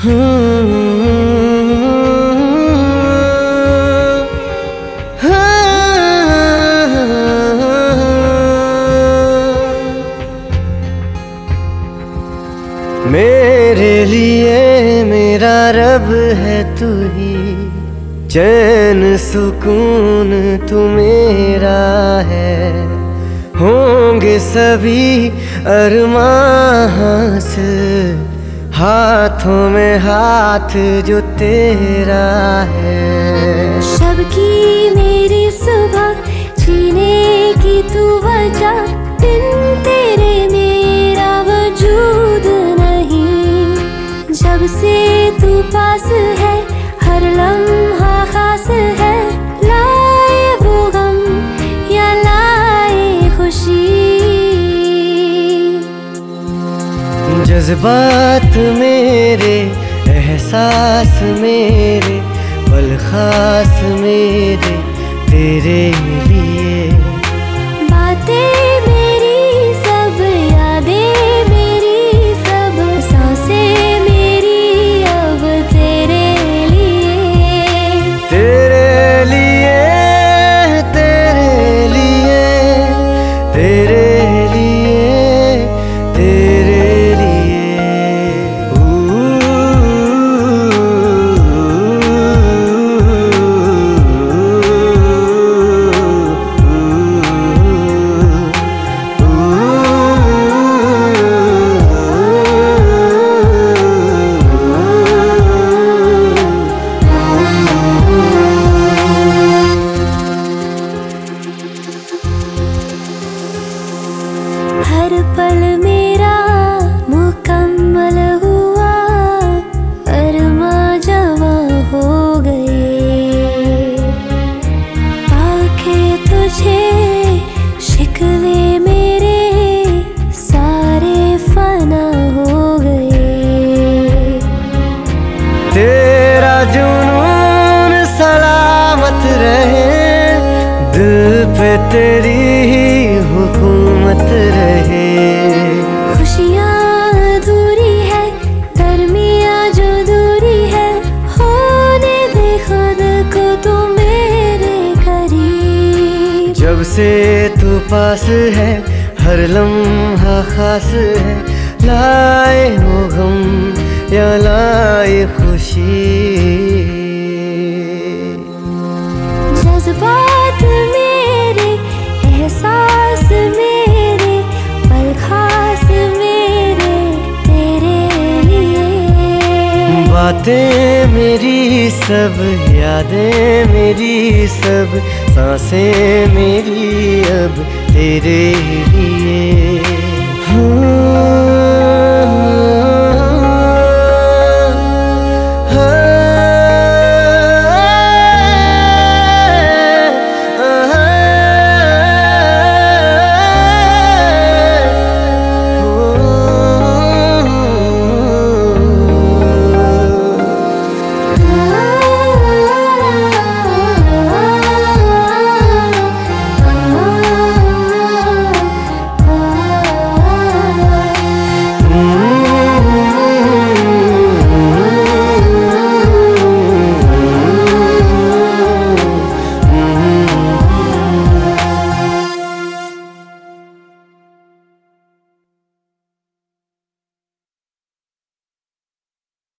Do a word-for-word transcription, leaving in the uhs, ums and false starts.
मेरे लिए मेरा रब है तू ही, चैन सुकून तू मेरा है। होंगे सभी अरमां हासिल, हाथों में हाथ जो तेरा है। शब की मेरी सुबह जीने की तू वजह, बिन तेरे मेरा वजूद नहीं। जब से तू पास है हर लम्हा खास है, लाए वो गम या लाए खुशी। जज्बात मेरे, एहसास मेरे, पल खास मेरे तेरे लिए। बातें मेरी सब, यादें मेरी सब, सांसें मेरी अब तेरे लिए। तेरे लिए, तेरे लिए, तेरे लिए, तेरे लिए। हर पल मेरा मुकम्मल हुआ, अरमां जवां हो गए। पाके तुझे शिकवे मेरे सारे फना हो गए। तेरा जुनून सलामत रहे, दिल पे तेरी ही हुकूमत रहे। खुशियाँ अधूरी है, दरमिया जो दूरी है, होने दे खुद को तू मेरे करीब। जब से तू पास है हर लम्हा खास है, लाए हो गम या लाए खुशी। जज्बात मेरे, एहसास मेरे, पल खास मेरे तेरे लिए। बातें मेरी सब, यादें मेरी सब, सांसें मेरी अब तेरे लिए।